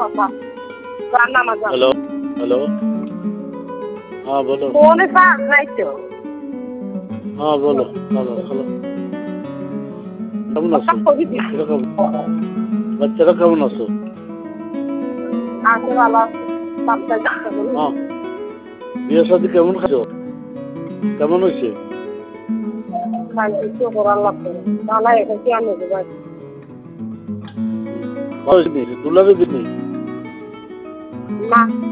কথা রান্না মাজা হ্যালো হ্যালো হ্যাঁ বলো ফোনে চার্জ নাই তো হ্যাঁ বলো হ্যালো হ্যালো কেমন আছো কিরকম বাচ্চারা কেমন আছো আছে ভালো বাচ্চা কাচ্চা বলি হ্যাঁ বিয়ে শাদী কেমন খাচ্ছ কেমন হয়েছে কিছু করার লাগবে ভালো এটা কি আনে দেবো ভালো হয়েছে দুলারে দিনই না